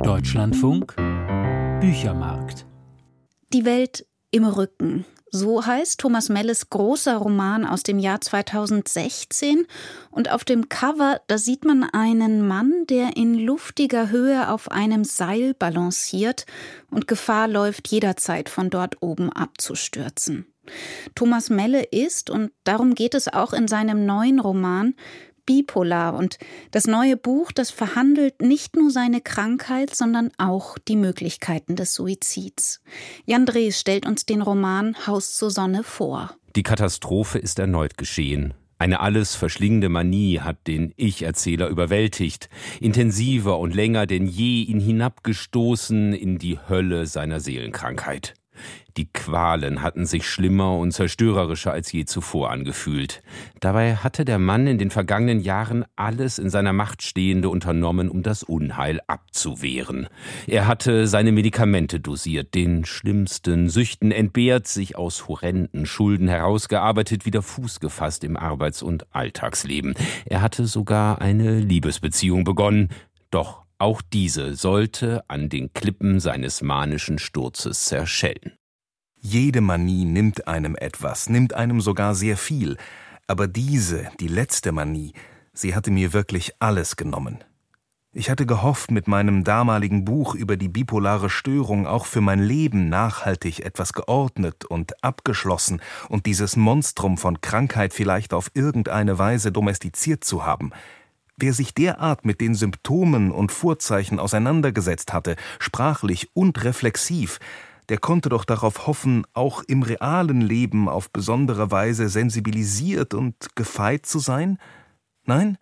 Deutschlandfunk Büchermarkt. Die Welt im Rücken. So heißt Thomas Melles großer Roman aus dem Jahr 2016. Und auf dem Cover, da sieht man einen Mann, der in luftiger Höhe auf einem Seil balanciert und Gefahr läuft, jederzeit von dort oben abzustürzen. Thomas Melle ist, und darum geht es auch in seinem neuen Roman, bipolar. Und das neue Buch, das verhandelt nicht nur seine Krankheit, sondern auch die Möglichkeiten des Suizids. Jan Drees stellt uns den Roman Haus zur Sonne vor. Die Katastrophe ist erneut geschehen. Eine alles verschlingende Manie hat den Ich-Erzähler überwältigt, intensiver und länger denn je ihn hinabgestoßen in die Hölle seiner Seelenkrankheit. Die Qualen hatten sich schlimmer und zerstörerischer als je zuvor angefühlt. Dabei hatte der Mann in den vergangenen Jahren alles in seiner Macht Stehende unternommen, um das Unheil abzuwehren. Er hatte seine Medikamente dosiert, den schlimmsten Süchten entbehrt, sich aus horrenden Schulden herausgearbeitet, wieder Fuß gefasst im Arbeits- und Alltagsleben. Er hatte sogar eine Liebesbeziehung begonnen, doch auch diese sollte an den Klippen seines manischen Sturzes zerschellen. Jede Manie nimmt einem etwas, nimmt einem sogar sehr viel. Aber diese, die letzte Manie, sie hatte mir wirklich alles genommen. Ich hatte gehofft, mit meinem damaligen Buch über die bipolare Störung auch für mein Leben nachhaltig etwas geordnet und abgeschlossen und dieses Monstrum von Krankheit vielleicht auf irgendeine Weise domestiziert zu haben. Wer sich derart mit den Symptomen und Vorzeichen auseinandergesetzt hatte, sprachlich und reflexiv, der konnte doch darauf hoffen, auch im realen Leben auf besondere Weise sensibilisiert und gefeit zu sein? Nein?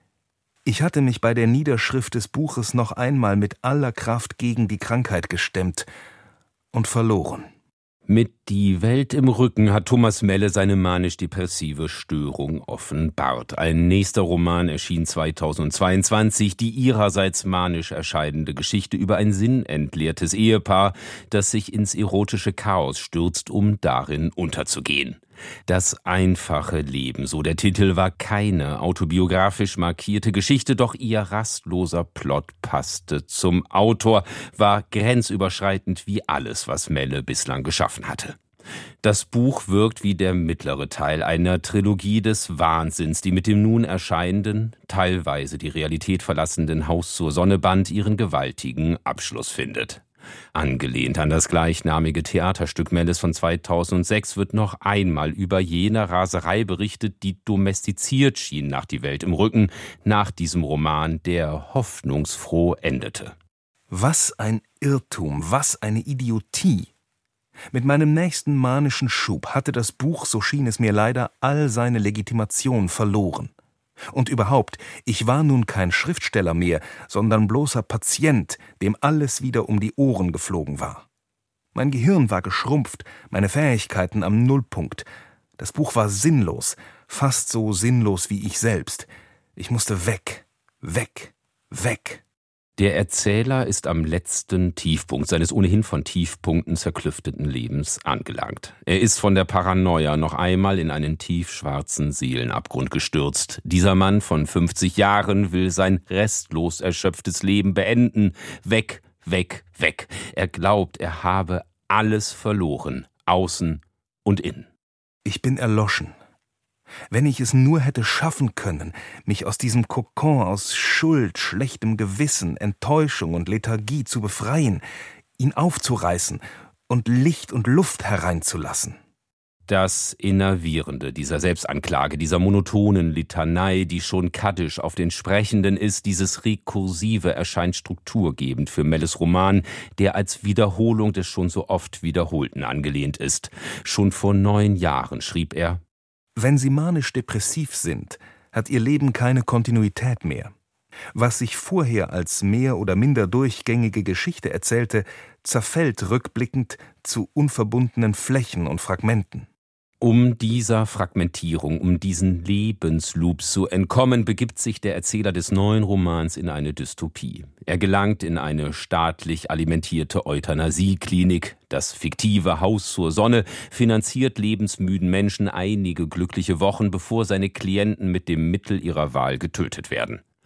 Ich hatte mich bei der Niederschrift des Buches noch einmal mit aller Kraft gegen die Krankheit gestemmt und verloren. Mit Die Welt im Rücken hat Thomas Melle seine manisch-depressive Störung offenbart. Ein nächster Roman erschien 2022, die ihrerseits manisch erscheinende Geschichte über ein sinnentleertes Ehepaar, das sich ins erotische Chaos stürzt, um darin unterzugehen. Das einfache Leben, so der Titel, war keine autobiografisch markierte Geschichte, doch ihr rastloser Plot passte zum Autor, war grenzüberschreitend wie alles, was Melle bislang geschaffen hatte. Das Buch wirkt wie der mittlere Teil einer Trilogie des Wahnsinns, die mit dem nun erscheinenden, teilweise die Realität verlassenden Haus zur Sonne Band ihren gewaltigen Abschluss findet. Angelehnt an das gleichnamige Theaterstück Melles von 2006 wird noch einmal über jene Raserei berichtet, die domestiziert schien nach Die Welt im Rücken, nach diesem Roman, der hoffnungsfroh endete. Was ein Irrtum, was eine Idiotie! Mit meinem nächsten manischen Schub hatte das Buch, so schien es mir leider, all seine Legitimation verloren. Und überhaupt, ich war nun kein Schriftsteller mehr, sondern bloßer Patient, dem alles wieder um die Ohren geflogen war. Mein Gehirn war geschrumpft, meine Fähigkeiten am Nullpunkt. Das Buch war sinnlos, fast so sinnlos wie ich selbst. Ich musste weg, weg, weg. Der Erzähler ist am letzten Tiefpunkt seines ohnehin von Tiefpunkten zerklüfteten Lebens angelangt. Er ist von der Paranoia noch einmal in einen tiefschwarzen Seelenabgrund gestürzt. Dieser Mann von 50 Jahren will sein restlos erschöpftes Leben beenden. Weg, weg, weg. Er glaubt, er habe alles verloren, außen und innen. Ich bin erloschen. Wenn ich es nur hätte schaffen können, mich aus diesem Kokon aus Schuld, schlechtem Gewissen, Enttäuschung und Lethargie zu befreien, ihn aufzureißen und Licht und Luft hereinzulassen. Das Innervierende dieser Selbstanklage, dieser monotonen Litanei, die schon kaddisch auf den Sprechenden ist, dieses Rekursive erscheint strukturgebend für Melles Roman, der als Wiederholung des schon so oft Wiederholten angelehnt ist. Schon vor 9 Jahren schrieb er: Wenn Sie manisch-depressiv sind, hat Ihr Leben keine Kontinuität mehr. Was sich vorher als mehr oder minder durchgängige Geschichte erzählte, zerfällt rückblickend zu unverbundenen Flächen und Fragmenten. Um dieser Fragmentierung, um diesen Lebensloop zu entkommen, begibt sich der Erzähler des neuen Romans in eine Dystopie. Er gelangt in eine staatlich alimentierte Euthanasieklinik. Das fiktive Haus zur Sonne finanziert lebensmüden Menschen einige glückliche Wochen, bevor seine Klienten mit dem Mittel ihrer Wahl getötet werden.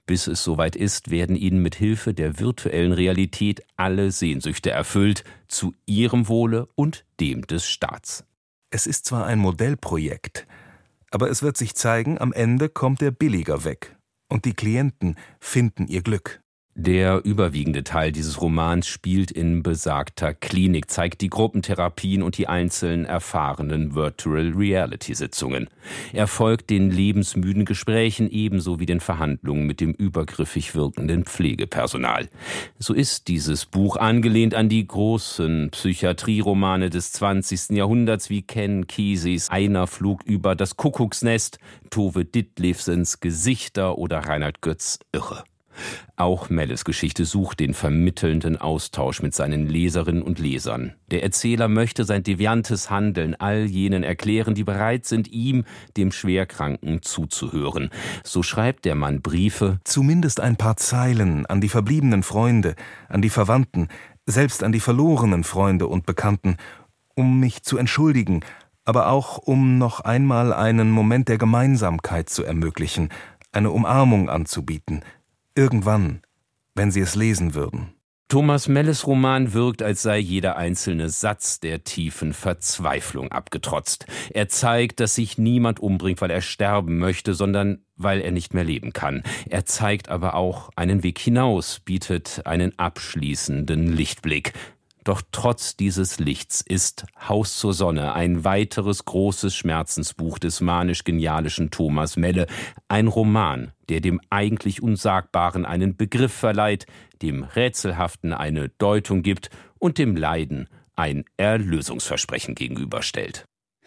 Bis es soweit ist, werden ihnen mit Hilfe der virtuellen Realität alle Sehnsüchte erfüllt, zu ihrem Wohle und dem des Staats. Es ist zwar ein Modellprojekt, aber es wird sich zeigen, am Ende kommt der Billiger weg und die Klienten finden ihr Glück. Der überwiegende Teil dieses Romans spielt in besagter Klinik, zeigt die Gruppentherapien und die einzelnen erfahrenen Virtual-Reality-Sitzungen. Er folgt den lebensmüden Gesprächen ebenso wie den Verhandlungen mit dem übergriffig wirkenden Pflegepersonal. So ist dieses Buch angelehnt an die großen Psychiatrieromane des 20. Jahrhunderts wie Ken Keseys Einer flog über das Kuckucksnest, Tove Ditlevsens Gesichter oder Reinhard Götz' Irre. Auch Melles Geschichte sucht den vermittelnden Austausch mit seinen Leserinnen und Lesern. Der Erzähler möchte sein deviantes Handeln all jenen erklären, die bereit sind, ihm, dem Schwerkranken, zuzuhören. So schreibt der Mann Briefe, zumindest ein paar Zeilen an die verbliebenen Freunde, an die Verwandten, selbst an die verlorenen Freunde und Bekannten, um mich zu entschuldigen, aber auch um noch einmal einen Moment der Gemeinsamkeit zu ermöglichen, eine Umarmung anzubieten. Irgendwann, wenn Sie es lesen würden. Thomas Melles Roman wirkt, als sei jeder einzelne Satz der tiefen Verzweiflung abgetrotzt. Er zeigt, dass sich niemand umbringt, weil er sterben möchte, sondern weil er nicht mehr leben kann. Er zeigt aber auch einen Weg hinaus, bietet einen abschließenden Lichtblick. Doch trotz dieses Lichts ist Haus zur Sonne ein weiteres großes Schmerzensbuch des manisch-genialischen Thomas Melle. Ein Roman, der dem eigentlich Unsagbaren einen Begriff verleiht, dem Rätselhaften eine Deutung gibt und dem Leiden ein Erlösungsversprechen gegenüberstellt.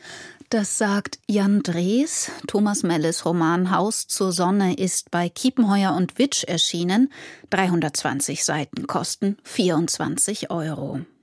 Das sagt Jan Drees. Thomas Melles Roman Haus zur Sonne ist bei Kiepenheuer und Witsch erschienen. 320 Seiten kosten 24 €.